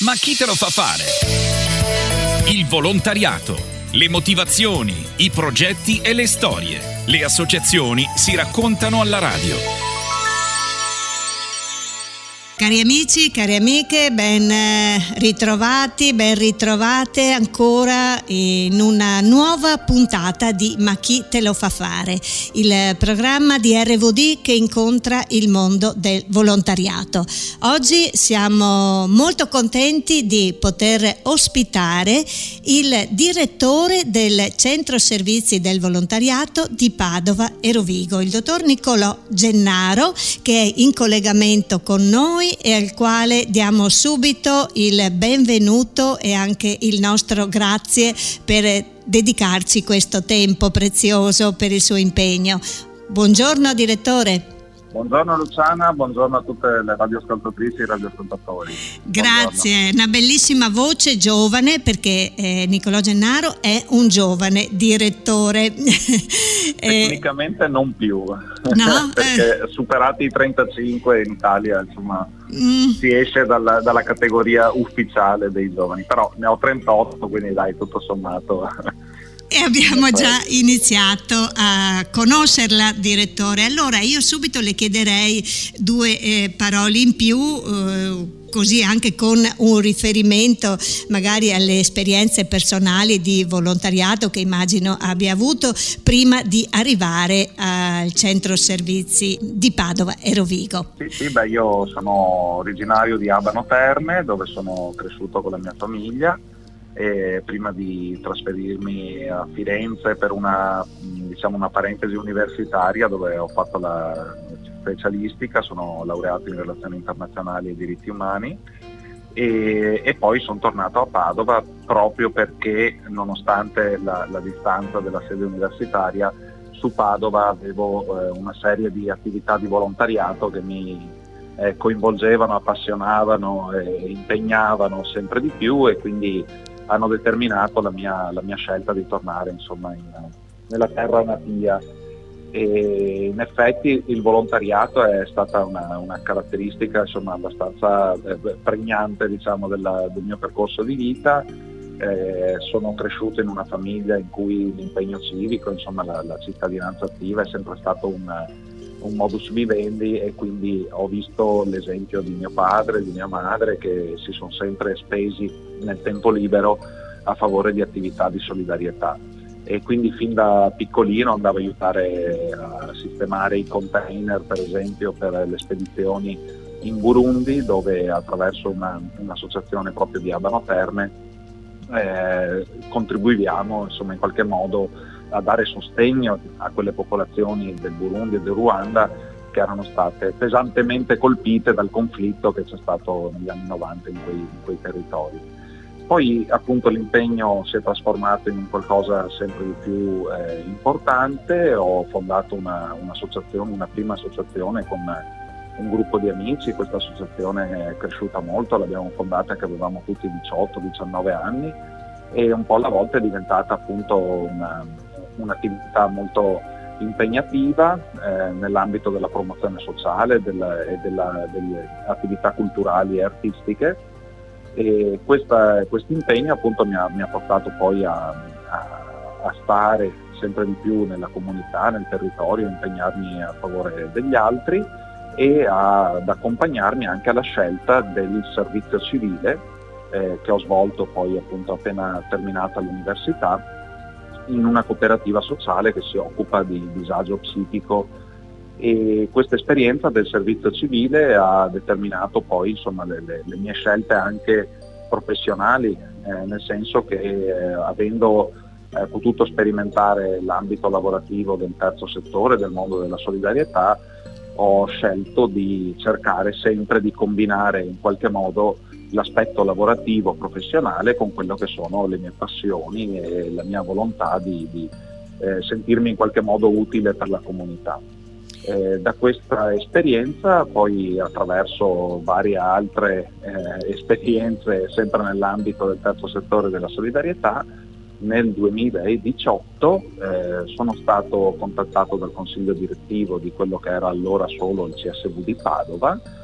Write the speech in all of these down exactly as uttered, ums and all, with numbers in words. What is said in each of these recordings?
Ma chi te lo fa fare? Il volontariato, le motivazioni, i progetti e le storie. Le associazioni si raccontano alla radio. Cari amici, cari amiche, ben ritrovati, ben ritrovate ancora in una nuova puntata di Ma chi te lo fa fare, il programma di R V D che incontra il mondo del volontariato. Oggi siamo molto contenti di poter ospitare il direttore del Centro Servizi del Volontariato di Padova e Rovigo, il dottor Nicolò Gennaro, che è in collegamento con noi e al quale diamo subito il benvenuto e anche il nostro grazie per dedicarci questo tempo prezioso per il suo impegno. Buongiorno direttore. Buongiorno Luciana, buongiorno a tutte le radioascoltatrici e radioascoltatori. Grazie, Buongiorno. Una bellissima voce giovane, perché eh, Nicolò Gennaro è un giovane direttore. Tecnicamente non più, no? perché superati i trentacinque in Italia insomma mm. si esce dalla, dalla categoria ufficiale dei giovani, però ne ho trentotto, quindi dai, tutto sommato. E abbiamo già iniziato a conoscerla, direttore. Allora io subito le chiederei due eh, parole in più, eh, così anche con un riferimento magari alle esperienze personali di volontariato che immagino abbia avuto prima di arrivare al Centro Servizi di Padova e Rovigo. Sì, sì, beh, io sono originario di Abano Terme, dove sono cresciuto con la mia famiglia. E prima di trasferirmi a Firenze per una, diciamo, una parentesi universitaria dove ho fatto la specialistica, sono laureato in relazioni internazionali e diritti umani e, e poi sono tornato a Padova proprio perché, nonostante la, la distanza della sede universitaria, su Padova avevo eh, una serie di attività di volontariato che mi eh, coinvolgevano, appassionavano e impegnavano sempre di più, e quindi hanno determinato la mia, la mia scelta di tornare insomma in, nella terra natia. E in effetti il volontariato è stata una, una caratteristica insomma abbastanza eh, pregnante, diciamo, della, del mio percorso di vita. Eh, sono cresciuto in una famiglia in cui l'impegno civico, insomma la, la cittadinanza attiva è sempre stato un, un modus vivendi, e quindi ho visto l'esempio di mio padre, di mia madre, che si sono sempre spesi nel tempo libero a favore di attività di solidarietà, e quindi fin da piccolino andavo a aiutare a sistemare i container, per esempio, per le spedizioni in Burundi, dove attraverso una, un'associazione proprio di Abano Terme eh, contribuiamo insomma in qualche modo a dare sostegno a quelle popolazioni del Burundi e del Ruanda che erano state pesantemente colpite dal conflitto che c'è stato negli anni novanta in quei, in quei territori. Poi appunto l'impegno si è trasformato in qualcosa sempre di più eh, importante. Ho fondato una, un'associazione, una prima associazione con un gruppo di amici. Questa associazione è cresciuta molto, l'abbiamo fondata che avevamo tutti diciotto diciannove anni, e un po' alla volta è diventata appunto una, un'attività molto impegnativa eh, nell'ambito della promozione sociale della, e della, delle attività culturali e artistiche. E questo impegno appunto mi ha, mi ha portato poi a, a, a stare sempre di più nella comunità, nel territorio, impegnarmi a favore degli altri e a, ad accompagnarmi anche alla scelta del servizio civile eh, che ho svolto poi appunto appena terminata l'università in una cooperativa sociale che si occupa di disagio psichico. E questa esperienza del servizio civile ha determinato poi insomma le, le, le mie scelte anche professionali, eh, nel senso che eh, avendo eh, potuto sperimentare l'ambito lavorativo del terzo settore, del mondo della solidarietà, ho scelto di cercare sempre di combinare in qualche modo l'aspetto lavorativo professionale con quello che sono le mie passioni e la mia volontà di, di eh, sentirmi in qualche modo utile per la comunità. Eh, da questa esperienza poi, attraverso varie altre eh, esperienze sempre nell'ambito del terzo settore della solidarietà, nel duemiladiciotto eh, sono stato contattato dal consiglio direttivo di quello che era allora solo il C S V di Padova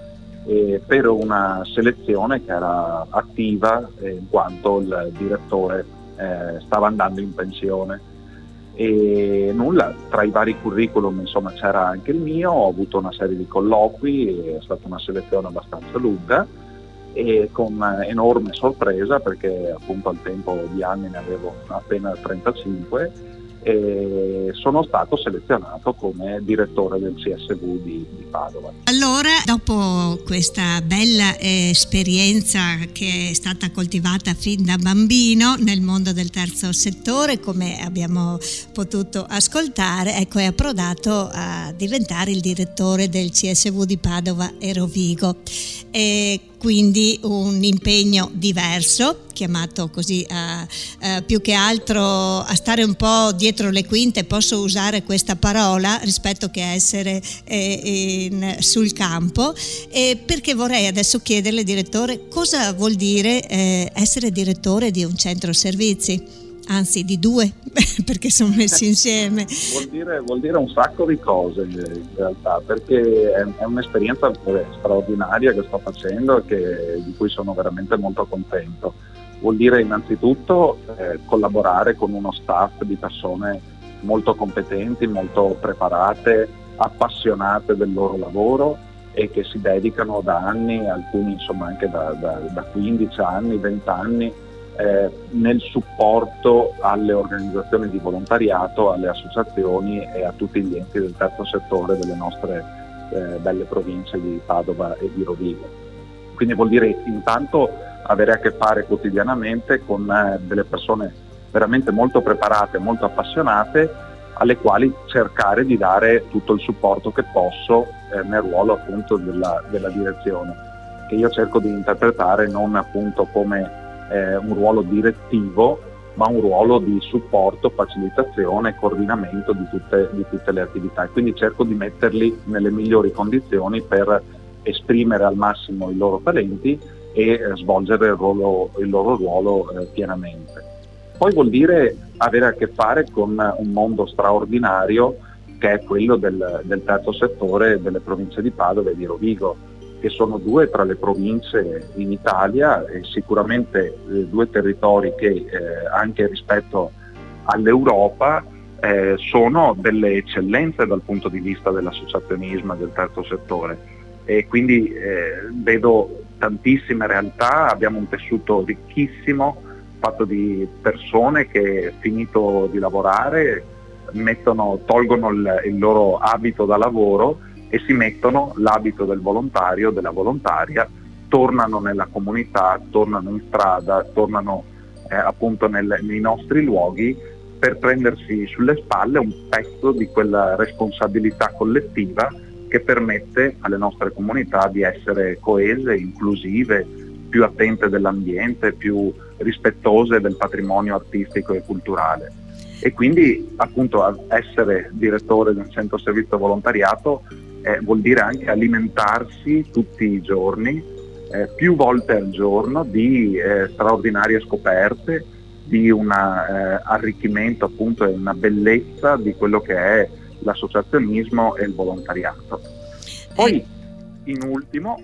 eh, per una selezione che era attiva eh, in quanto il direttore eh, stava andando in pensione. E nulla, tra i vari curriculum insomma c'era anche il mio, ho avuto una serie di colloqui, è stata una selezione abbastanza lunga e con enorme sorpresa, perché appunto al tempo di anni ne avevo appena trentacinque, e sono stato selezionato come direttore del C S V di, di Padova. Allora, dopo questa bella esperienza che è stata coltivata fin da bambino nel mondo del terzo settore, come abbiamo potuto ascoltare, ecco, è approdato a diventare il direttore del C S V di Padova e Rovigo. E quindi un impegno diverso, chiamato così a, a, più che altro a stare un po' dietro le quinte, posso usare questa parola, rispetto che a essere eh, in, sul campo, e perché vorrei adesso chiederle, direttore, cosa vuol dire eh, essere direttore di un centro servizi? Anzi di due, perché sono messi insieme. Vuol dire, vuol dire un sacco di cose in realtà, perché è, è un'esperienza straordinaria che sto facendo e che, di cui sono veramente molto contento. Vuol dire innanzitutto eh, collaborare con uno staff di persone molto competenti, molto preparate, appassionate del loro lavoro e che si dedicano da anni, alcuni insomma anche da, da, da quindici anni, venti anni, Eh, nel supporto alle organizzazioni di volontariato, alle associazioni e a tutti gli enti del terzo settore delle nostre eh, belle province di Padova e di Rovigo. Quindi vuol dire intanto avere a che fare quotidianamente con eh, delle persone veramente molto preparate, molto appassionate, alle quali cercare di dare tutto il supporto che posso eh, nel ruolo appunto della, della direzione, che io cerco di interpretare non appunto come Eh, un ruolo direttivo, ma un ruolo di supporto, facilitazione e coordinamento di tutte, di tutte le attività, e quindi cerco di metterli nelle migliori condizioni per esprimere al massimo i loro talenti e eh, svolgere il, ruolo, il loro ruolo eh, pienamente. Poi vuol dire avere a che fare con un mondo straordinario che è quello del, del terzo settore delle province di Padova e di Rovigo, che sono due tra le province in Italia e sicuramente eh, due territori che eh, anche rispetto all'Europa eh, sono delle eccellenze dal punto di vista dell'associazionismo e del terzo settore, e quindi eh, vedo tantissime realtà, abbiamo un tessuto ricchissimo fatto di persone che finito di lavorare mettono, tolgono il, il loro abito da lavoro e si mettono l'abito del volontario, della volontaria, tornano nella comunità, tornano in strada, tornano eh, appunto nel, nei nostri luoghi per prendersi sulle spalle un pezzo di quella responsabilità collettiva che permette alle nostre comunità di essere coese, inclusive, più attente dell'ambiente, più rispettose del patrimonio artistico e culturale. E quindi appunto essere direttore di un centro servizio volontariato Eh, vuol dire anche alimentarsi tutti i giorni, eh, più volte al giorno, di eh, straordinarie scoperte, di un eh, arricchimento appunto e una bellezza di quello che è l'associazionismo e il volontariato. Poi in ultimo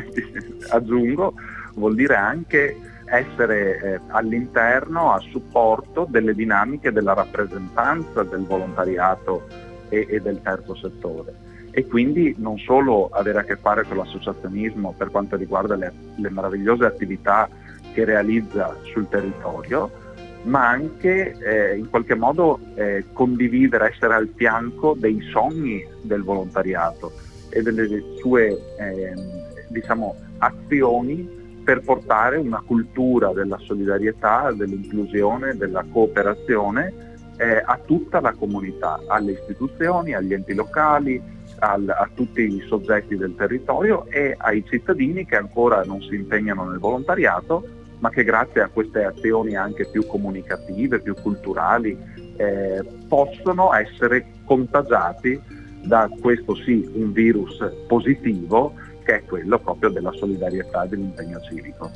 aggiungo, vuol dire anche essere eh, all'interno, a supporto delle dinamiche della rappresentanza del volontariato e, e del terzo settore. E quindi non solo avere a che fare con l'associazionismo per quanto riguarda le, le meravigliose attività che realizza sul territorio, ma anche eh, in qualche modo eh, condividere, essere al fianco dei sogni del volontariato e delle sue eh, diciamo, azioni per portare una cultura della solidarietà, dell'inclusione, della cooperazione eh, a tutta la comunità, alle istituzioni, agli enti locali, Al, a tutti i soggetti del territorio e ai cittadini che ancora non si impegnano nel volontariato, ma che grazie a queste azioni anche più comunicative, più culturali, eh, possono essere contagiati da questo sì, un virus positivo, che è quello proprio della solidarietà e dell'impegno civico.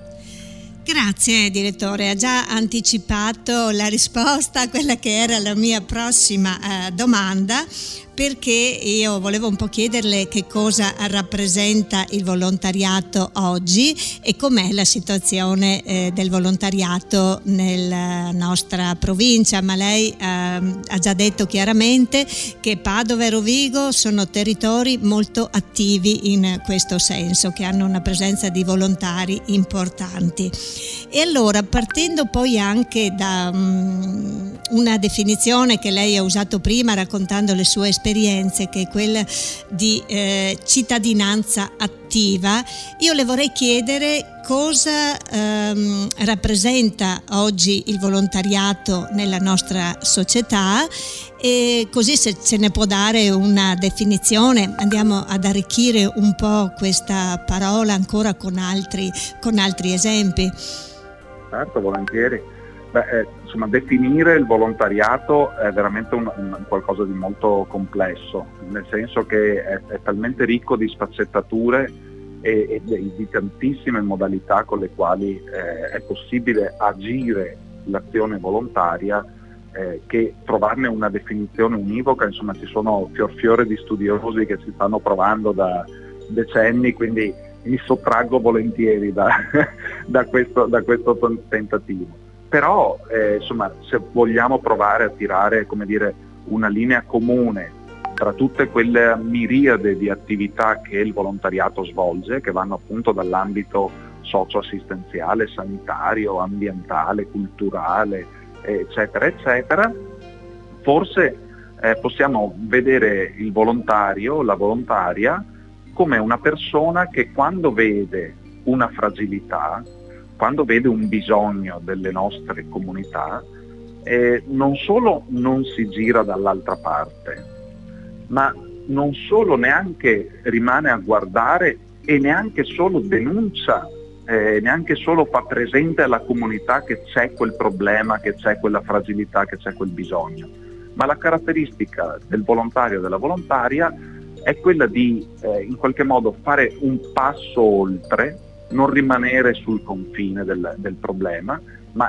Grazie direttore, ha già anticipato la risposta a quella che era la mia prossima eh, domanda, perché io volevo un po' chiederle che cosa rappresenta il volontariato oggi e com'è la situazione eh, del volontariato nella nostra provincia, ma lei eh, ha già detto chiaramente che Padova e Rovigo sono territori molto attivi in questo senso, che hanno una presenza di volontari importanti. E allora, partendo poi anche da um, una definizione che lei ha usato prima raccontando le sue esperienze, che è quella di eh, cittadinanza attiva, io le vorrei chiedere cosa ehm, rappresenta oggi il volontariato nella nostra società, e così se ce ne può dare una definizione andiamo ad arricchire un po' questa parola ancora con altri, con altri esempi. Certo, volentieri. Beh, eh, insomma, definire il volontariato è veramente un, un qualcosa di molto complesso, nel senso che è, è talmente ricco di sfaccettature e, e di tantissime modalità con le quali eh, è possibile agire l'azione volontaria, eh, che trovarne una definizione univoca, insomma, ci sono fior fiore di studiosi che ci stanno provando da decenni, quindi mi sottraggo volentieri da, da, questo, da questo tentativo. Però eh, insomma, se vogliamo provare a tirare, come dire, una linea comune tra tutte quelle miriade di attività che il volontariato svolge, che vanno appunto dall'ambito socio-assistenziale, sanitario, ambientale, culturale, eccetera, eccetera, forse eh, possiamo vedere il volontario, la volontaria, come una persona che quando vede una fragilità, quando vede un bisogno delle nostre comunità, eh, non solo non si gira dall'altra parte, ma non solo neanche rimane a guardare e neanche solo denuncia, eh, neanche solo fa presente alla comunità che c'è quel problema, che c'è quella fragilità, che c'è quel bisogno. Ma la caratteristica del volontario e della volontaria è quella di eh, in qualche modo fare un passo oltre, non rimanere sul confine del, del problema, ma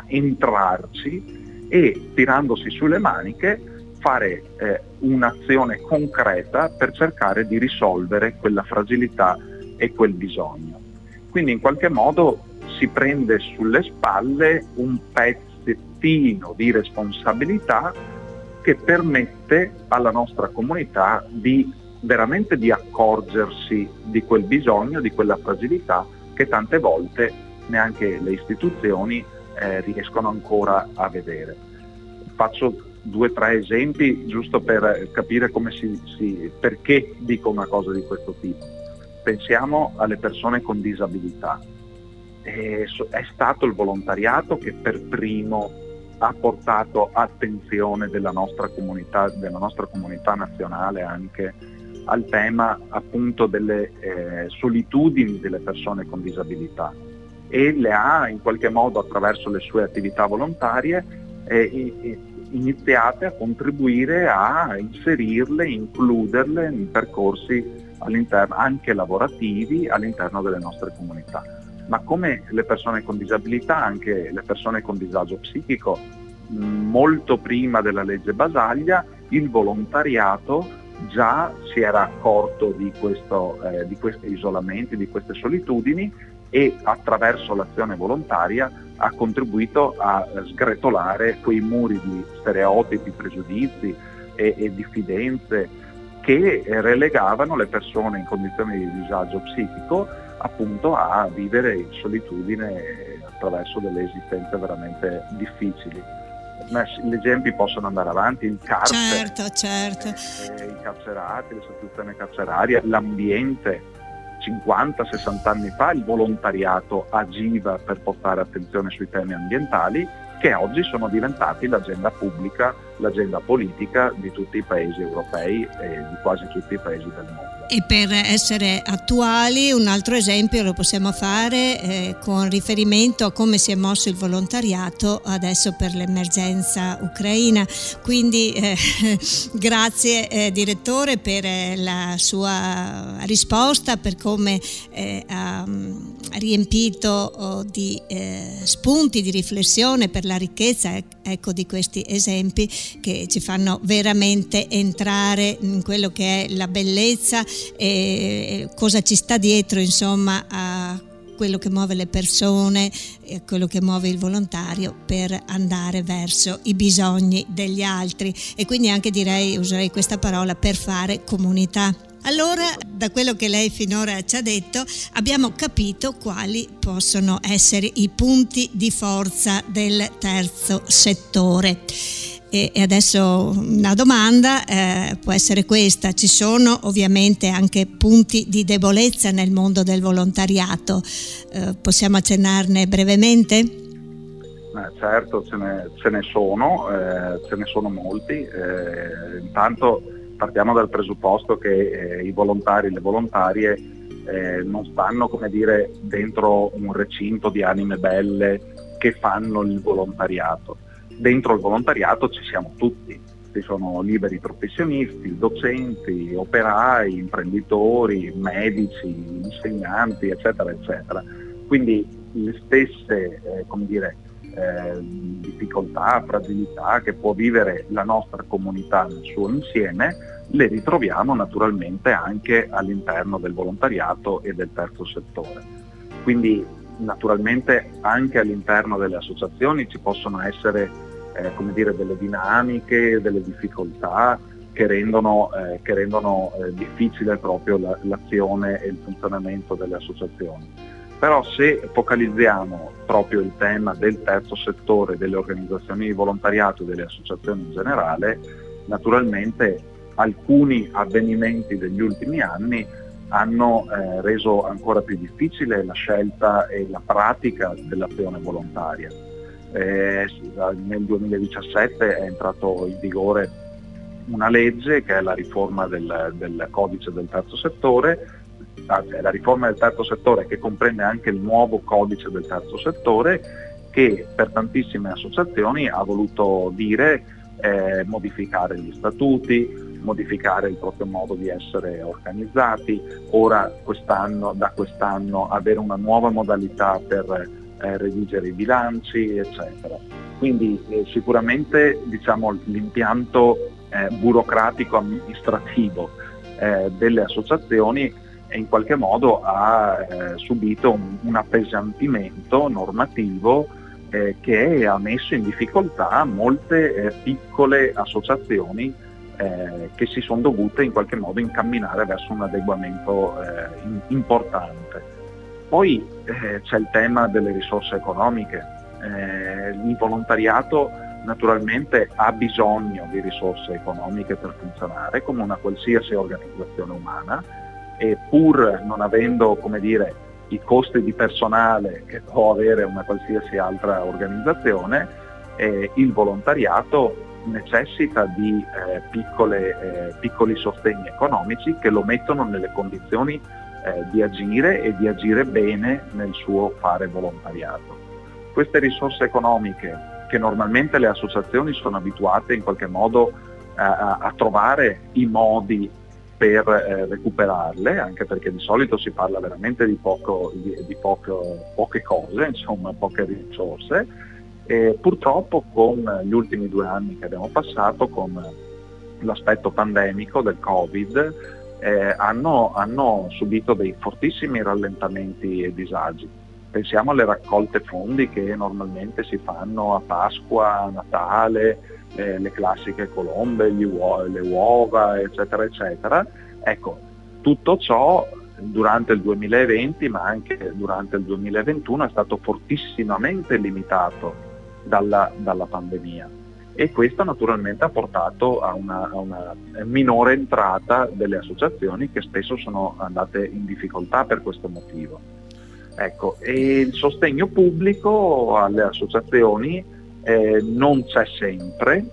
entrarci e, tirandosi sulle maniche, fare eh, un'azione concreta per cercare di risolvere quella fragilità e quel bisogno. Quindi in qualche modo si prende sulle spalle un pezzettino di responsabilità che permette alla nostra comunità di veramente di accorgersi di quel bisogno, di quella fragilità che tante volte neanche le istituzioni eh, riescono ancora a vedere. Faccio due o tre esempi giusto per capire come si, si, perché dico una cosa di questo tipo. Pensiamo alle persone con disabilità. E è stato il volontariato che per primo ha portato attenzione della nostra comunità, della nostra comunità nazionale anche al tema appunto delle eh, solitudini delle persone con disabilità, e le ha in qualche modo attraverso le sue attività volontarie eh, iniziate a contribuire a inserirle, includerle in percorsi all'interno, anche lavorativi all'interno delle nostre comunità. Ma come le persone con disabilità, anche le persone con disagio psichico, molto prima della legge Basaglia il volontariato già si era accorto di, questo, eh, di questi isolamenti, di queste solitudini, e attraverso l'azione volontaria ha contribuito a sgretolare quei muri di stereotipi, pregiudizi e, e diffidenze che relegavano le persone in condizioni di disagio psichico appunto a vivere in solitudine attraverso delle esistenze veramente difficili. Gli esempi possono andare avanti, il carcere, certo, certo. Eh, i carcerati, le situazioni carcerarie, l'ambiente. cinquanta sessanta anni fa il volontariato agiva per portare attenzione sui temi ambientali, che oggi sono diventati l'agenda pubblica, l'agenda politica di tutti i paesi europei e di quasi tutti i paesi del mondo. E per essere attuali, un altro esempio lo possiamo fare eh, con riferimento a come si è mosso il volontariato adesso per l'emergenza ucraina. Quindi eh, grazie eh, direttore per eh, la sua risposta, per come eh, ha riempito oh, di eh, spunti di riflessione, per la ricchezza ecco, di questi esempi che ci fanno veramente entrare in quello che è la bellezza e cosa ci sta dietro, insomma, a quello che muove le persone, quello che muove il volontario per andare verso i bisogni degli altri, e quindi anche direi, userei questa parola, per fare comunità. Allora, da quello che lei finora ci ha detto, abbiamo capito quali possono essere i punti di forza del terzo settore. E adesso una domanda eh, può essere questa: ci sono ovviamente anche punti di debolezza nel mondo del volontariato, eh, possiamo accennarne brevemente? Eh, certo, ce ne, ce ne sono, eh, ce ne sono molti. Eh, intanto partiamo dal presupposto che eh, i volontari e le volontarie eh, non stanno, come dire, dentro un recinto di anime belle che fanno il volontariato. Dentro il volontariato ci siamo tutti, ci sono liberi professionisti, docenti, operai, imprenditori, medici, insegnanti, eccetera, eccetera. Quindi le stesse, eh, come dire, eh, difficoltà, fragilità che può vivere la nostra comunità nel suo insieme, le ritroviamo naturalmente anche all'interno del volontariato e del terzo settore. Quindi naturalmente anche all'interno delle associazioni ci possono essere eh, come dire, delle dinamiche, delle difficoltà che rendono, eh, che rendono eh, difficile proprio la, l'azione e il funzionamento delle associazioni. Però se focalizziamo proprio il tema del terzo settore, delle organizzazioni di volontariato e delle associazioni in generale, naturalmente alcuni avvenimenti degli ultimi anni hanno eh, reso ancora più difficile la scelta e la pratica dell'azione volontaria. Eh, nel duemiladiciassette è entrato in vigore una legge che è la riforma del, del codice del terzo settore, anzi, la riforma del terzo settore che comprende anche il nuovo codice del terzo settore, che per tantissime associazioni ha voluto dire eh, modificare gli statuti, modificare il proprio modo di essere organizzati, ora quest'anno, da quest'anno avere una nuova modalità per eh, redigere i bilanci, eccetera. Quindi eh, sicuramente, diciamo, l'impianto eh, burocratico amministrativo eh, delle associazioni in qualche modo ha eh, subito un, un appesantimento normativo eh, che ha messo in difficoltà molte eh, piccole associazioni Eh, che si sono dovute in qualche modo incamminare verso un adeguamento eh, in, importante. Poi eh, c'è il tema delle risorse economiche. Eh, il volontariato naturalmente ha bisogno di risorse economiche per funzionare come una qualsiasi organizzazione umana, e pur non avendo, come dire, i costi di personale che può avere una qualsiasi altra organizzazione, eh, il volontariato necessita di eh, piccole, eh, piccoli sostegni economici che lo mettono nelle condizioni eh, di agire e di agire bene nel suo fare volontariato. Queste risorse economiche, che normalmente le associazioni sono abituate in qualche modo eh, a, a trovare i modi per eh, recuperarle, anche perché di solito si parla veramente di, poco, di, di poco, poche cose, insomma poche risorse. E purtroppo con gli ultimi due anni che abbiamo passato, con l'aspetto pandemico del Covid, eh, hanno, hanno subito dei fortissimi rallentamenti e disagi. Pensiamo alle raccolte fondi che normalmente si fanno a Pasqua, a Natale, eh, le classiche colombe, gli uo- le uova, eccetera, eccetera. Ecco, tutto ciò durante il duemilaventi, ma anche durante il duemilaventuno, è stato fortissimamente limitato Dalla, dalla pandemia, e questo naturalmente ha portato a una, a una minore entrata delle associazioni, che spesso sono andate in difficoltà per questo motivo. Ecco, e il sostegno pubblico alle associazioni eh, non c'è sempre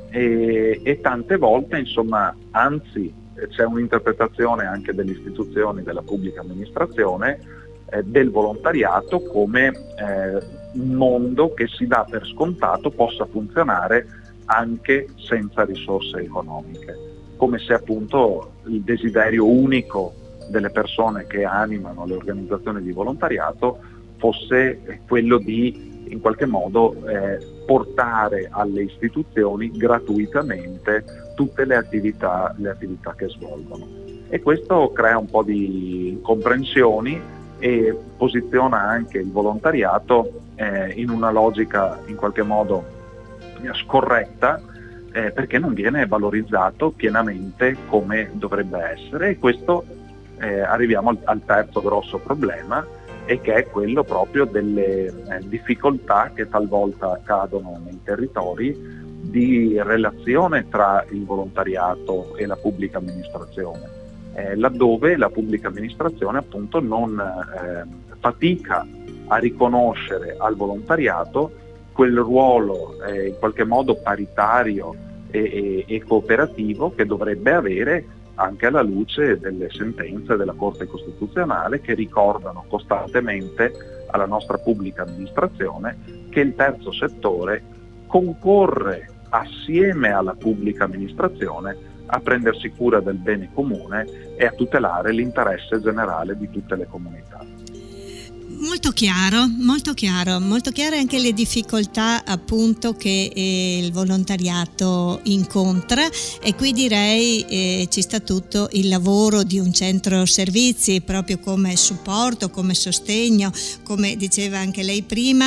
e, e tante volte, insomma, anzi c'è un'interpretazione anche delle istituzioni della pubblica amministrazione eh, del volontariato come eh, un mondo che si dà per scontato possa funzionare anche senza risorse economiche, come se appunto il desiderio unico delle persone che animano le organizzazioni di volontariato fosse quello di in qualche modo eh, portare alle istituzioni gratuitamente tutte le attività, le attività che svolgono. E questo crea un po' di incomprensioni e posiziona anche il volontariato eh, in una logica in qualche modo scorretta, eh, perché non viene valorizzato pienamente come dovrebbe essere. E questo eh, arriviamo al, al terzo grosso problema, e che è quello proprio delle eh, difficoltà che talvolta accadono nei territori di relazione tra il volontariato e la pubblica amministrazione, eh, laddove la pubblica amministrazione appunto non eh, fatica a riconoscere al volontariato quel ruolo eh, in qualche modo paritario e, e, e cooperativo che dovrebbe avere, anche alla luce delle sentenze della Corte Costituzionale, che ricordano costantemente alla nostra pubblica amministrazione che il terzo settore concorre assieme alla pubblica amministrazione a prendersi cura del bene comune e a tutelare l'interesse generale di tutte le comunità. Molto chiaro, molto chiaro, molto chiare anche le difficoltà appunto che eh, il volontariato incontra, e qui direi eh, ci sta tutto il lavoro di un centro servizi proprio come supporto, come sostegno, come diceva anche lei prima.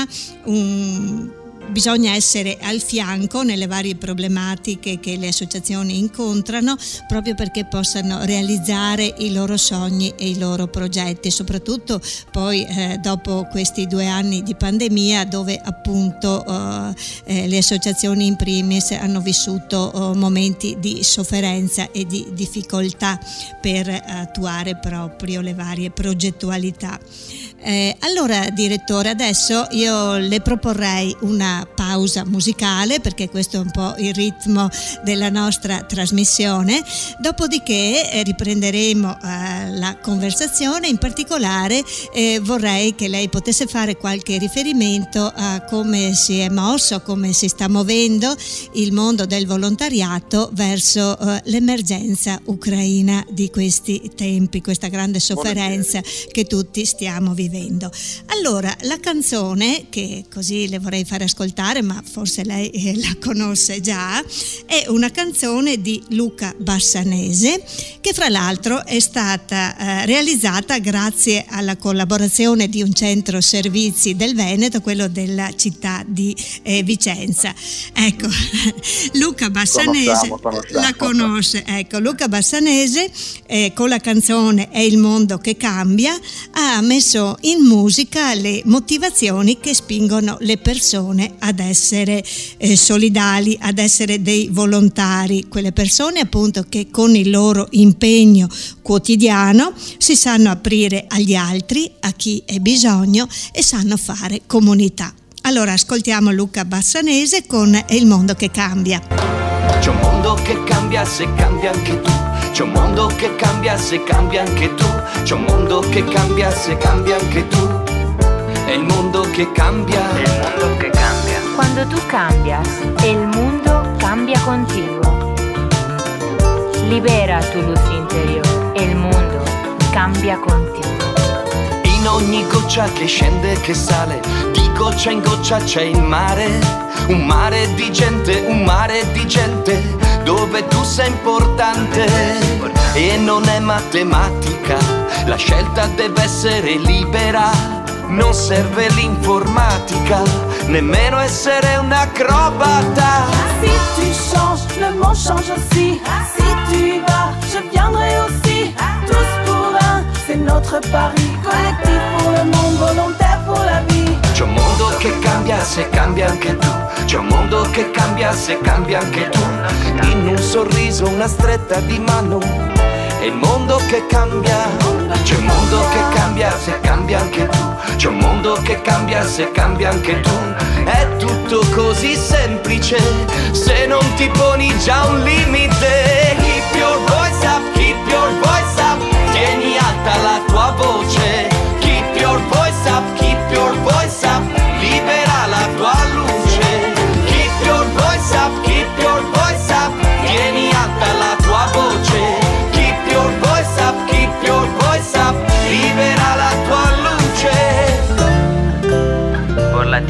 un Bisogna essere al fianco nelle varie problematiche che le associazioni incontrano, proprio perché possano realizzare i loro sogni e i loro progetti, soprattutto poi eh, dopo questi due anni di pandemia, dove appunto eh, eh, le associazioni in primis hanno vissuto eh, momenti di sofferenza e di difficoltà per attuare proprio le varie progettualità. Eh, allora direttore, adesso io le proporrei una pausa musicale, perché questo è un po' il ritmo della nostra trasmissione, dopodiché eh, riprenderemo eh, la conversazione. In particolare eh, vorrei che lei potesse fare qualche riferimento a come si è mosso, come si sta muovendo il mondo del volontariato verso eh, l'emergenza ucraina di questi tempi, questa grande sofferenza che tutti stiamo vivendo. Allora, la canzone che così le vorrei fare ascoltare, ma forse lei eh, la conosce già, è una canzone di Luca Bassanese, che fra l'altro è stata eh, realizzata grazie alla collaborazione di un centro servizi del Veneto, quello della città di eh, Vicenza. Ecco, Luca Bassanese conosciamo, conosciamo. la conosce. Ecco, Luca Bassanese eh, con la canzone È il mondo che cambia ha messo in musica le motivazioni che spingono le persone ad essere eh, solidali, ad essere dei volontari, quelle persone appunto che con il loro impegno quotidiano si sanno aprire agli altri, a chi è bisogno, e sanno fare comunità. Allora ascoltiamo Luca Bassanese con È il mondo che cambia. C'è un mondo che cambia se cambia anche tu. C'è un mondo che cambia se cambia anche tu. C'è un mondo che cambia se cambia anche tu. È il mondo che cambia. È il mondo che cambia. Cuando tú cambias, el mundo cambia contigo. Libera tu luz interior, el mundo cambia contigo. In ogni goccia che scende, che sale, di goccia in goccia c'è il mare. Un mare di gente, un mare di gente, dove tu sei importante. E non è matematica, la scelta deve essere libera. Non serve l'informatica, nemmeno essere un acrobata. Si tu changes, le monde change aussi. Si tu vas, je viendrai aussi. Tous pour un, c'est notre pari. Collectif pour le monde, volontaire pour la vie. C'è un mondo che cambia se cambia anche tu. C'è un mondo che cambia se cambia anche tu. In un sorriso, una stretta di mano. È il mondo che cambia. C'è un mondo che cambia se cambia anche tu. C'è un mondo che cambia se cambia anche tu. È tutto così semplice se non ti poni già un limite. Keep your voice up, keep your voice up. Tieni alta la tua voce. Keep your voice up, keep your voice up. Libera la tua luce. Keep your voice up, keep your voice up. Tieni alta la tua voce. Keep your voice up, keep your voice up. Libera la tua luce. Por la tierra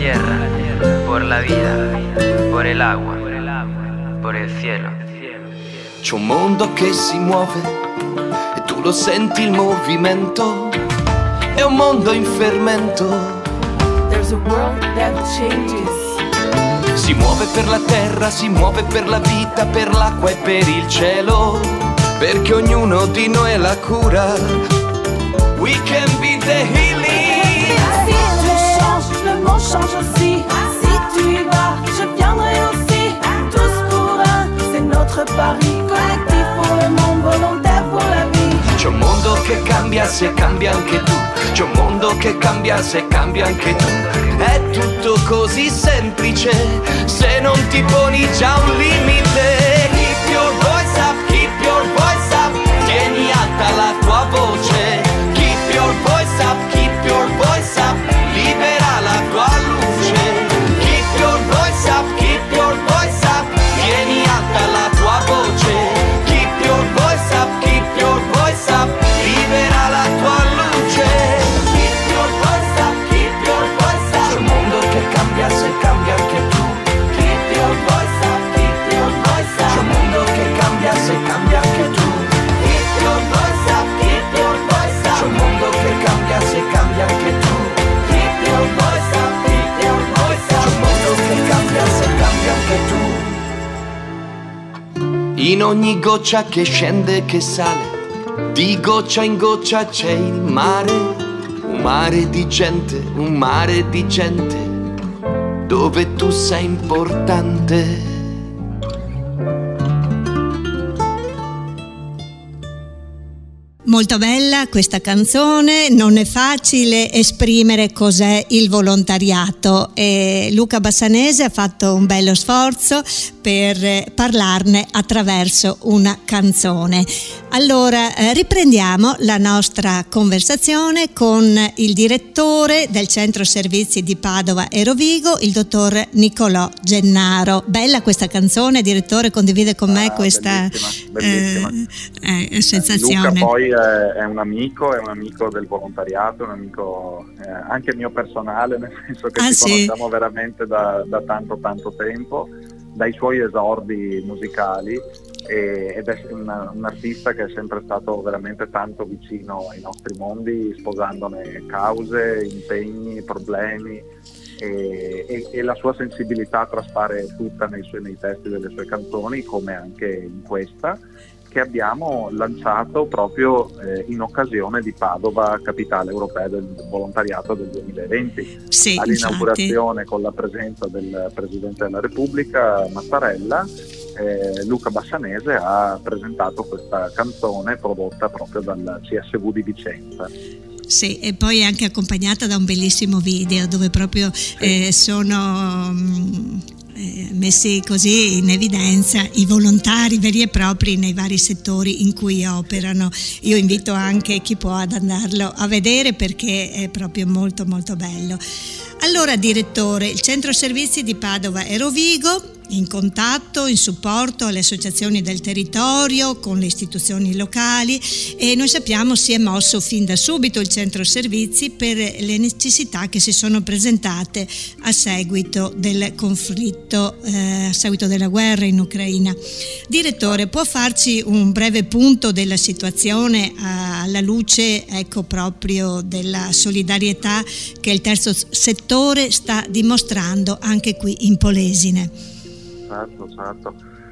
tierra, por la vida, por el agua, por el cielo. C'è un mondo che si muove e tu lo senti il movimento. È un mondo in fermento. There's a world that changes. Si muove per la terra, si muove per la vita, per l'acqua e per il cielo, perché ognuno di noi è la cura. We can be the healing. Si tu changes, le monde change aussi. Si tu vas, je viendrai aussi. Tous pour un, c'est notre pari. Collectif pour le monde, volontaire pour la vie. C'è un mondo che cambia se cambia anche tu. C'è un mondo che cambia se cambia anche tu. È tutto così semplice se non ti poni già un limite. Keep your voice up, keep your voice up. Tieni alta la tua voce. Keep your voice up, keep your voice up. Libera la tua luce. Keep your voice up, keep your voice up. Tieni alta la tua voce. Keep your voice up, keep your voice up. Libera la tua luce. Keep your voice up, keep your voice up. C'è un mondo che cambia se cambia anche tu. Keep your voice up, keep your voice up. C'è un mondo che cambia se cambia anche tu. Keep your voice up, keep your voice up. C'è un mondo che cambia se cambia anche tu. Keep your voice up, keep your voice up. C'è un mondo che cambia se cambia anche tu. In ogni goccia che scende e che sale, di goccia in goccia c'è il mare, un mare di gente, un mare di gente, dove tu sei importante. Molto bella questa canzone, non è facile esprimere cos'è il volontariato e Luca Bassanese ha fatto un bello sforzo per parlarne attraverso una canzone. Allora eh, riprendiamo la nostra conversazione con il direttore del Centro Servizi di Padova e Rovigo, il dottor Nicolò Gennaro. Bella questa canzone, direttore, condivide con me ah, questa bellissima, bellissima. Eh, eh, sensazione. Luca poi è un amico, è un amico del volontariato, un amico eh, anche mio personale, nel senso che ah, ci sì? conosciamo veramente da, da tanto tanto tempo, dai suoi esordi musicali, e, ed è una, un artista che è sempre stato veramente tanto vicino ai nostri mondi, sposandone cause, impegni, problemi, e, e, e la sua sensibilità traspare tutta nei, suoi, nei testi delle sue canzoni, come anche in questa, che abbiamo lanciato proprio eh, in occasione di Padova, capitale europea del volontariato del duemilaventi. Sì, all'inaugurazione, infatti, con la presenza del Presidente della Repubblica Mattarella, eh, Luca Bassanese ha presentato questa canzone prodotta proprio dal C S V di Vicenza. Sì, e poi anche accompagnata da un bellissimo video dove proprio sì. eh, sono mh, eh, messi così in evidenza i volontari veri e propri nei vari settori in cui operano. Io invito anche chi può ad andarlo a vedere perché è proprio molto molto bello. Allora, direttore, il Centro Servizi di Padova e Rovigo, in contatto, in supporto alle associazioni del territorio, con le istituzioni locali, e noi sappiamo si è mosso fin da subito il Centro Servizi per le necessità che si sono presentate a seguito del conflitto, eh, a seguito della guerra in Ucraina. Direttore, può farci un breve punto della situazione alla luce, ecco, proprio della solidarietà che il terzo settore sta dimostrando anche qui in Polesine? Certo, certo.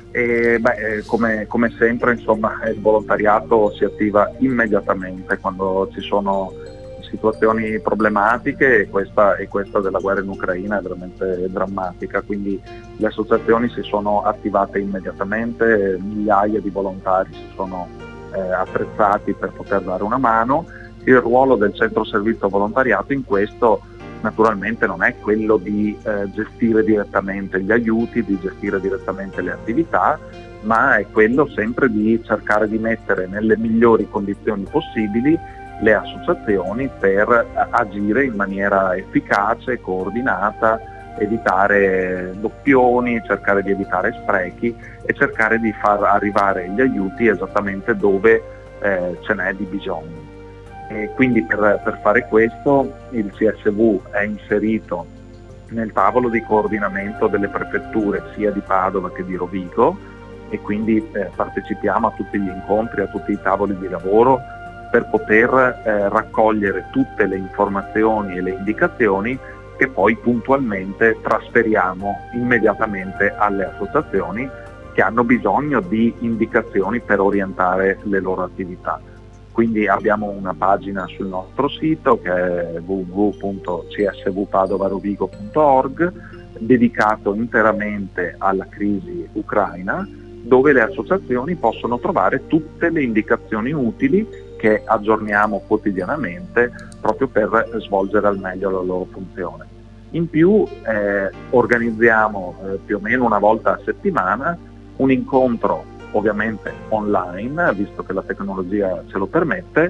E, beh, come, come sempre, insomma, il volontariato si attiva immediatamente quando ci sono situazioni problematiche, e questa, e questa della guerra in Ucraina è veramente drammatica, quindi le associazioni si sono attivate immediatamente, migliaia di volontari si sono eh, attrezzati per poter dare una mano. Il ruolo del Centro Servizio Volontariato in questo naturalmente non è quello di eh, gestire direttamente gli aiuti, di gestire direttamente le attività, ma è quello sempre di cercare di mettere nelle migliori condizioni possibili le associazioni per agire in maniera efficace, coordinata, evitare doppioni, cercare di evitare sprechi e cercare di far arrivare gli aiuti esattamente dove eh, ce n'è di bisogno. E quindi per, per fare questo il C S V è inserito nel tavolo di coordinamento delle prefetture sia di Padova che di Rovigo, e quindi eh, partecipiamo a tutti gli incontri, a tutti i tavoli di lavoro per poter eh, raccogliere tutte le informazioni e le indicazioni che poi puntualmente trasferiamo immediatamente alle associazioni che hanno bisogno di indicazioni per orientare le loro attività. Quindi abbiamo una pagina sul nostro sito che è w w w punto c s v padova rovigo punto org, dedicato interamente alla crisi ucraina, dove le associazioni possono trovare tutte le indicazioni utili che aggiorniamo quotidianamente proprio per svolgere al meglio la loro funzione. In più eh, organizziamo eh, più o meno una volta a settimana un incontro ovviamente online, visto che la tecnologia ce lo permette,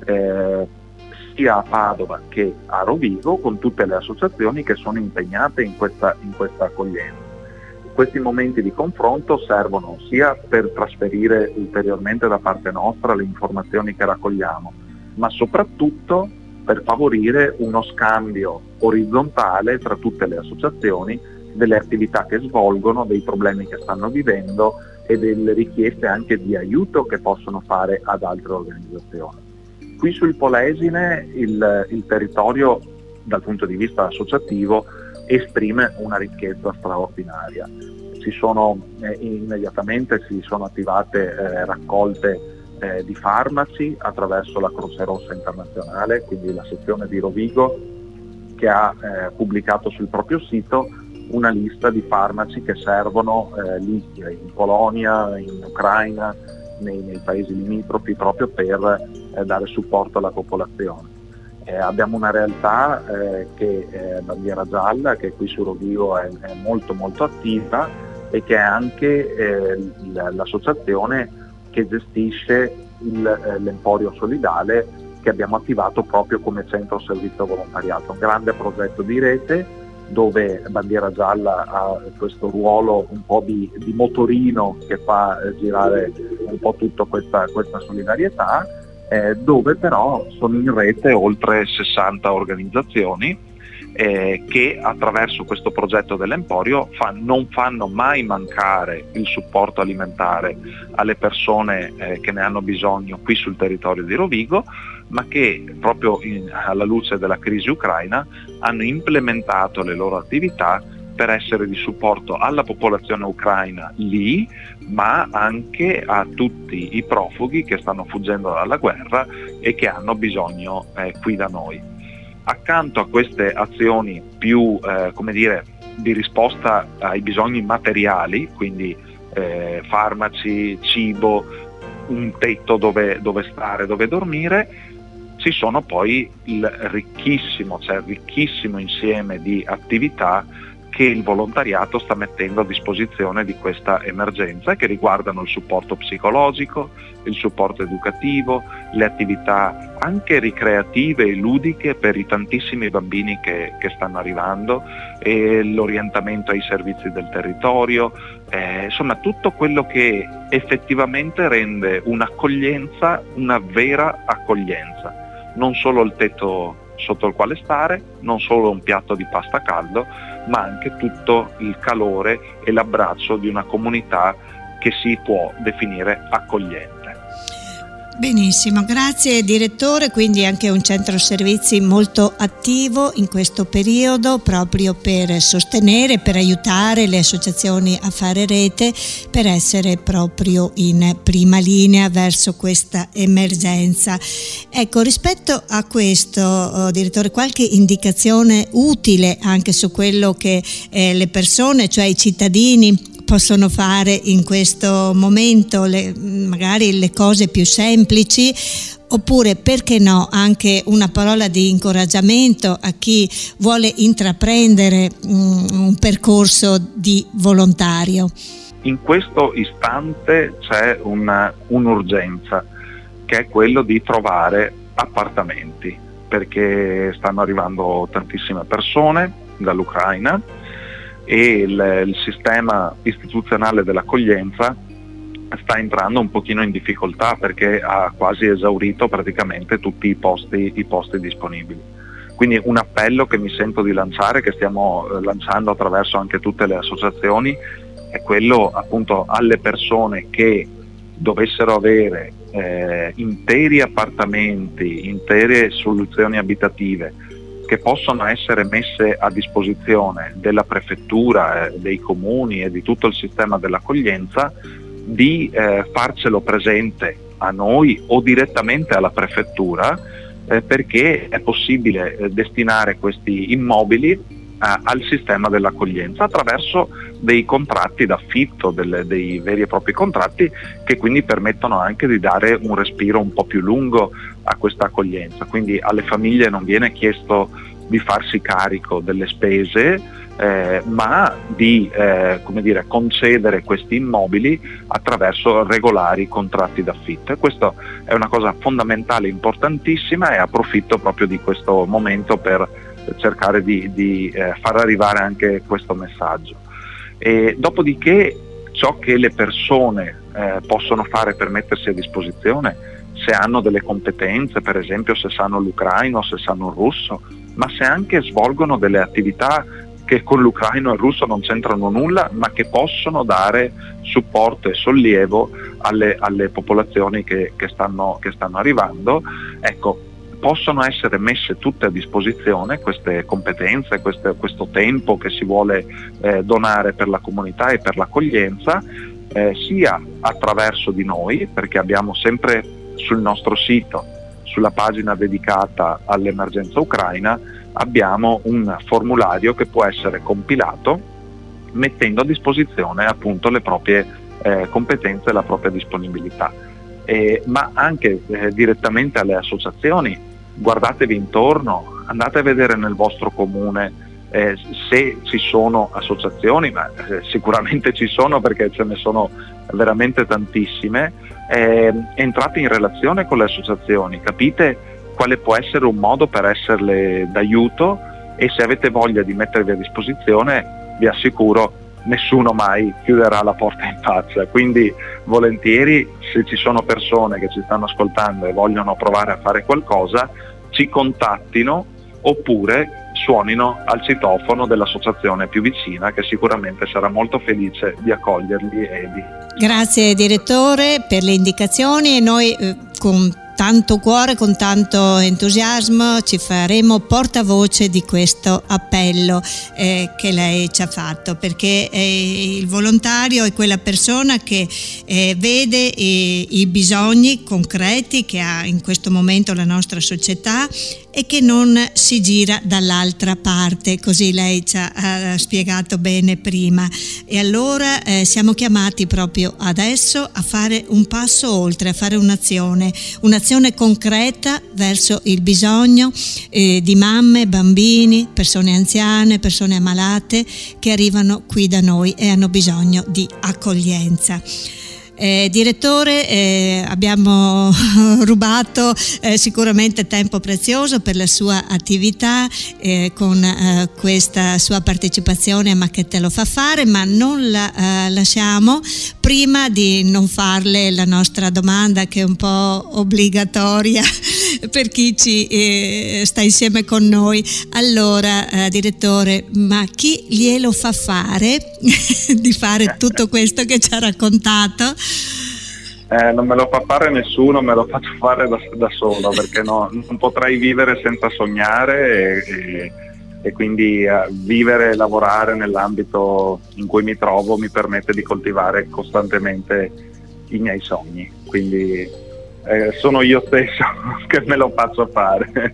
eh, sia a Padova che a Rovigo, con tutte le associazioni che sono impegnate in questa, in questa accoglienza. Questi momenti di confronto servono sia per trasferire ulteriormente da parte nostra le informazioni che raccogliamo, ma soprattutto per favorire uno scambio orizzontale tra tutte le associazioni delle attività che svolgono, dei problemi che stanno vivendo e delle richieste anche di aiuto che possono fare ad altre organizzazioni. Qui sul Polesine il, il territorio dal punto di vista associativo esprime una ricchezza straordinaria. Si sono, eh, immediatamente si sono attivate eh, raccolte eh, di farmaci attraverso la Croce Rossa Internazionale, quindi la sezione di Rovigo, che ha eh, pubblicato sul proprio sito una lista di farmaci che servono eh, lì in Polonia, in Ucraina, nei, nei paesi limitrofi, proprio per eh, dare supporto alla popolazione. Eh, abbiamo una realtà eh, che è Bandiera Gialla, che qui su Rovigo è, è molto molto attiva e che è anche eh, l'associazione che gestisce il, eh, l'Emporio Solidale, che abbiamo attivato proprio come centro servizio volontariato, un grande progetto di rete dove Bandiera Gialla ha questo ruolo un po' di, di motorino che fa eh, girare un po' tutta questa, questa solidarietà, eh, dove però sono in rete oltre sessanta organizzazioni eh, che attraverso questo progetto dell'Emporio fa, non fanno mai mancare il supporto alimentare alle persone eh, che ne hanno bisogno qui sul territorio di Rovigo, ma che proprio in, alla luce della crisi ucraina hanno implementato le loro attività per essere di supporto alla popolazione ucraina lì, ma anche a tutti i profughi che stanno fuggendo dalla guerra e che hanno bisogno eh, qui da noi. Accanto a queste azioni più eh, come dire, di risposta ai bisogni materiali, quindi eh, farmaci, cibo, un tetto dove, dove stare, dove dormire, ci sono poi il ricchissimo, cioè il ricchissimo insieme di attività che il volontariato sta mettendo a disposizione di questa emergenza, che riguardano il supporto psicologico, il supporto educativo, le attività anche ricreative e ludiche per i tantissimi bambini che, che stanno arrivando, e l'orientamento ai servizi del territorio, eh, insomma tutto quello che effettivamente rende un'accoglienza una vera accoglienza. Non solo il tetto sotto il quale stare, non solo un piatto di pasta caldo, ma anche tutto il calore e l'abbraccio di una comunità che si può definire accogliente. Benissimo, grazie direttore, quindi anche un centro servizi molto attivo in questo periodo proprio per sostenere, per aiutare le associazioni a fare rete, per essere proprio in prima linea verso questa emergenza. Ecco, rispetto a questo, oh, direttore, qualche indicazione utile anche su quello che eh, le persone, cioè i cittadini, possono fare in questo momento, le, magari le cose più semplici, oppure perché no anche una parola di incoraggiamento a chi vuole intraprendere um, un percorso di volontario? In questo istante c'è una, un'urgenza, che è quello di trovare appartamenti, perché stanno arrivando tantissime persone dall'Ucraina e il, il sistema istituzionale dell'accoglienza sta entrando un pochino in difficoltà, perché ha quasi esaurito praticamente tutti i posti, i posti disponibili. Quindi un appello che mi sento di lanciare, che stiamo eh, lanciando attraverso anche tutte le associazioni, è quello appunto alle persone che dovessero avere eh, interi appartamenti, intere soluzioni abitative che possono essere messe a disposizione della prefettura, eh, dei comuni e di tutto il sistema dell'accoglienza, di eh, farcelo presente a noi o direttamente alla prefettura, eh, perché è possibile eh, destinare questi immobili eh, al sistema dell'accoglienza attraverso dei contratti d'affitto, delle, dei veri e propri contratti, che quindi permettono anche di dare un respiro un po' più lungo a questa accoglienza. Quindi alle famiglie non viene chiesto di farsi carico delle spese, eh, ma di eh, come dire, concedere questi immobili attraverso regolari contratti d'affitto. E questa è una cosa fondamentale, importantissima, e approfitto proprio di questo momento per cercare di, di eh, far arrivare anche questo messaggio. E dopodiché ciò che le persone eh, possono fare per mettersi a disposizione, se hanno delle competenze, per esempio se sanno l'ucraino, se sanno il russo, ma se anche svolgono delle attività che con l'ucraino e il russo non c'entrano nulla, ma che possono dare supporto e sollievo alle, alle popolazioni che, che, stanno, che stanno arrivando, ecco, possono essere messe tutte a disposizione queste competenze, queste, questo tempo che si vuole eh, donare per la comunità e per l'accoglienza, eh, sia attraverso di noi, perché abbiamo sempre sul nostro sito, sulla pagina dedicata all'emergenza ucraina, abbiamo un formulario che può essere compilato mettendo a disposizione appunto le proprie eh, competenze e la propria disponibilità, eh, ma anche eh, direttamente alle associazioni. Guardatevi intorno, andate a vedere nel vostro comune eh, se ci sono associazioni, ma eh, sicuramente ci sono, perché ce ne sono veramente tantissime. Eh, entrate in relazione con le associazioni, capite quale può essere un modo per esserle d'aiuto, e se avete voglia di mettervi a disposizione, vi assicuro, nessuno mai chiuderà la porta in faccia. Quindi volentieri, se ci sono persone che ci stanno ascoltando e vogliono provare a fare qualcosa, ci contattino oppure suonino al citofono dell'associazione più vicina, che sicuramente sarà molto felice di accoglierli e di... Grazie direttore per le indicazioni, e noi eh, con tanto cuore, con tanto entusiasmo ci faremo portavoce di questo appello eh, che lei ci ha fatto, perché eh, il volontario è quella persona che eh, vede eh, i bisogni concreti che ha in questo momento la nostra società e che non si gira dall'altra parte, così lei ci ha, ha spiegato bene prima. E allora eh, siamo chiamati proprio adesso a fare un passo oltre, a fare un'azione, un'azione concreta verso il bisogno eh, di mamme, bambini, persone anziane, persone ammalate che arrivano qui da noi e hanno bisogno di accoglienza. Eh, direttore, eh, abbiamo rubato eh, sicuramente tempo prezioso per la sua attività eh, con eh, questa sua partecipazione a Ma che te lo fa fare, ma non la eh, lasciamo prima di non farle la nostra domanda, che è un po' obbligatoria per chi ci eh, sta insieme con noi. Allora, eh, direttore, ma chi glielo fa fare di fare tutto questo che ci ha raccontato? Eh, non me lo fa fare nessuno, me lo faccio fare da, da solo, perché no, non potrei vivere senza sognare, e, e, e quindi eh, vivere e lavorare nell'ambito in cui mi trovo mi permette di coltivare costantemente i miei sogni, quindi Eh, sono io stesso che me lo faccio fare.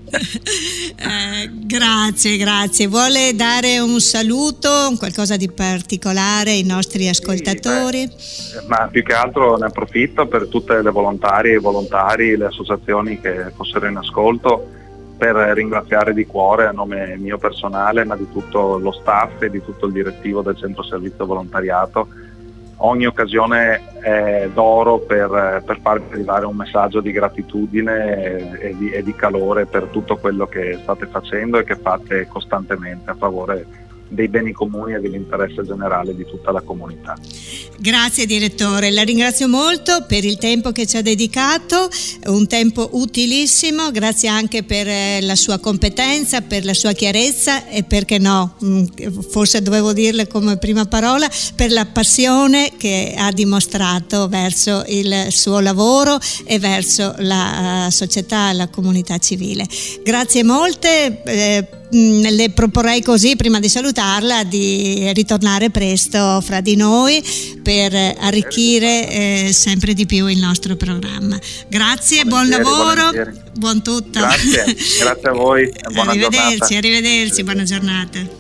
eh, grazie, grazie. Vuole dare un saluto, un qualcosa di particolare ai nostri ascoltatori? Sì, beh, ma più che altro ne approfitto per tutte le volontarie e i volontari, le associazioni che fossero in ascolto, per ringraziare di cuore a nome mio personale, ma di tutto lo staff e di tutto il direttivo del Centro Servizio Volontariato. Ogni occasione è d'oro per, per farvi arrivare un messaggio di gratitudine e, e, di, e di calore per tutto quello che state facendo e che fate costantemente a favore dei beni comuni e dell'interesse generale di tutta la comunità. Grazie direttore, la ringrazio molto per il tempo che ci ha dedicato, un tempo utilissimo, grazie anche per la sua competenza, per la sua chiarezza e perché no, forse dovevo dirle come prima parola, per la passione che ha dimostrato verso il suo lavoro e verso la società, la comunità civile. Grazie molte. Eh, le proporrei così, prima di salutarla, di ritornare presto fra di noi per arricchire eh, sempre di più il nostro programma. Grazie, buon lavoro, buon tutto. Grazie, grazie a voi e buona arrivederci, giornata. Arrivederci, buona giornata.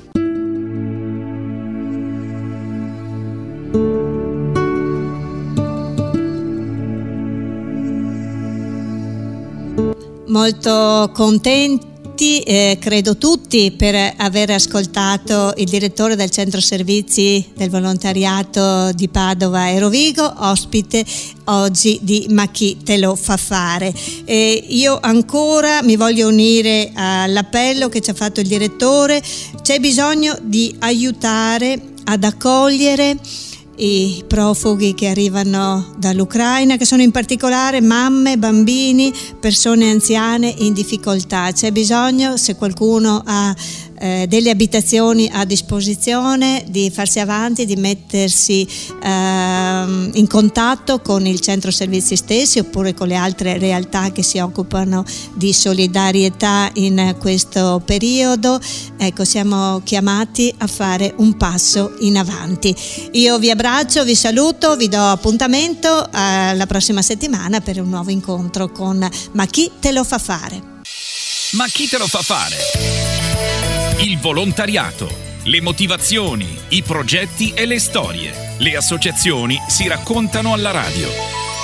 Molto contenti Eh, credo tutti per aver ascoltato il direttore del centro servizi del volontariato di Padova e Rovigo, ospite oggi di Ma chi te lo fa fare. Eh, io ancora mi voglio unire all'appello che ci ha fatto il direttore. C'è bisogno di aiutare ad accogliere i profughi che arrivano dall'Ucraina, che sono in particolare mamme, bambini, persone anziane in difficoltà. C'è bisogno, se qualcuno ha eh, delle abitazioni a disposizione, di farsi avanti, di mettersi eh, in contatto con il centro servizi stessi oppure con le altre realtà che si occupano di solidarietà in questo periodo. Ecco, siamo chiamati a fare un passo in avanti. Io vi abbraccio, vi saluto, vi do appuntamento alla prossima settimana per un nuovo incontro con Ma chi te lo fa fare? Ma chi te lo fa fare? Il volontariato, le motivazioni, i progetti e le storie. Le associazioni si raccontano alla radio.